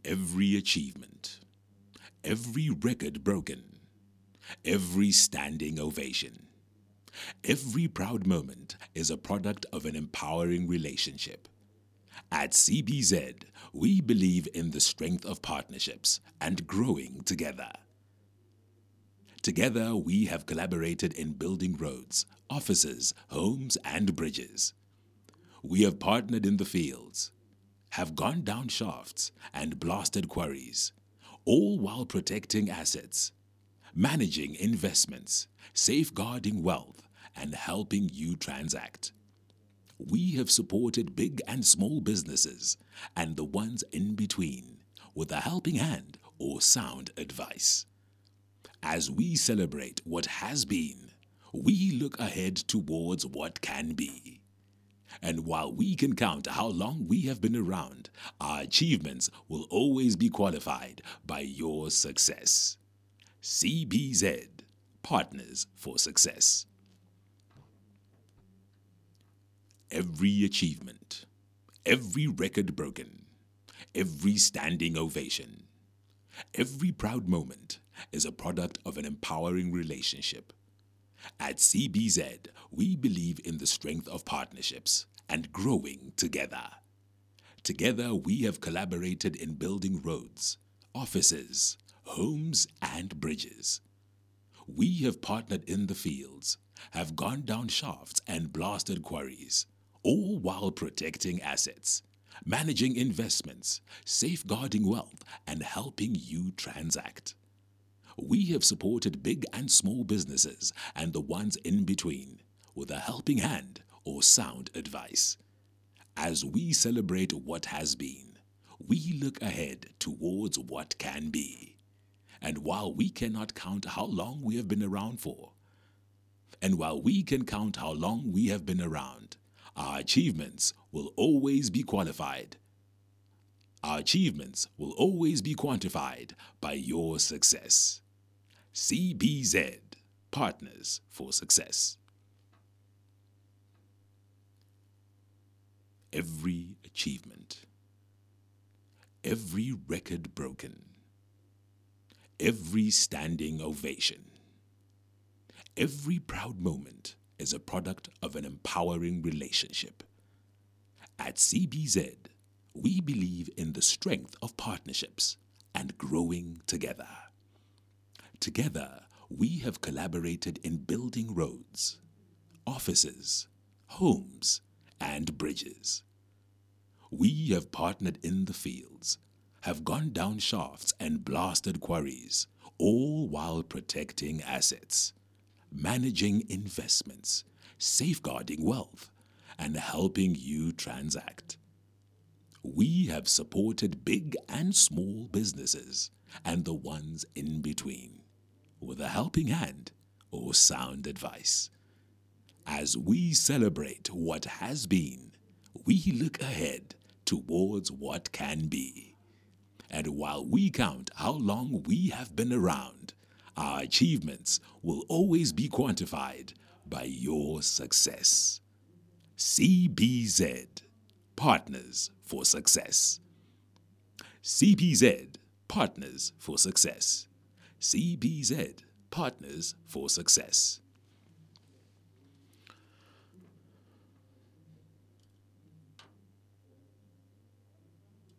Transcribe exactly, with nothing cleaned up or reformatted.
Every achievement, every record broken, every standing ovation, every proud moment is a product of an empowering relationship. At C B Z, we believe in the strength of partnerships and growing together. Together, we have collaborated in building roads, offices, homes, and bridges. We have partnered in the fields, have gone down shafts and blasted quarries, all while protecting assets, managing investments, safeguarding wealth, and helping you transact. We have supported big and small businesses and the ones in between with a helping hand or sound advice. As we celebrate what has been, we look ahead towards what can be. And while we can count how long we have been around, our achievements will always be qualified by your success. C B Z, Partners for Success. Every achievement, every record broken, every standing ovation, every proud moment is a product of an empowering relationship. At C B Z, we believe in the strength of partnerships and growing together. Together, we have collaborated in building roads, offices, homes, and bridges. We have partnered in the fields, have gone down shafts and blasted quarries, all while protecting assets, managing investments, safeguarding wealth, and helping you transact. We have supported big and small businesses and the ones in between with a helping hand or sound advice. As we celebrate what has been, we look ahead towards what can be. And while we cannot count how long we have been around for, and while we can count how long we have been around, our achievements will always be qualified. Our achievements will always be quantified by your success. C B Z, Partners for Success. Every achievement, every record broken, every standing ovation, every proud moment is a product of an empowering relationship. At C B Z, we believe in the strength of partnerships and growing together. Together, we have collaborated in building roads, offices, homes, and bridges. We have partnered in the fields, have gone down shafts and blasted quarries, all while protecting assets, managing investments, safeguarding wealth, and helping you transact. We have supported big and small businesses and the ones in between with a helping hand or sound advice. As we celebrate what has been, we look ahead towards what can be. And while we count how long we have been around, our achievements will always be quantified by your success. C B Z, Partners for Success. C B Z, Partners for Success. C B Z, Partners for Success.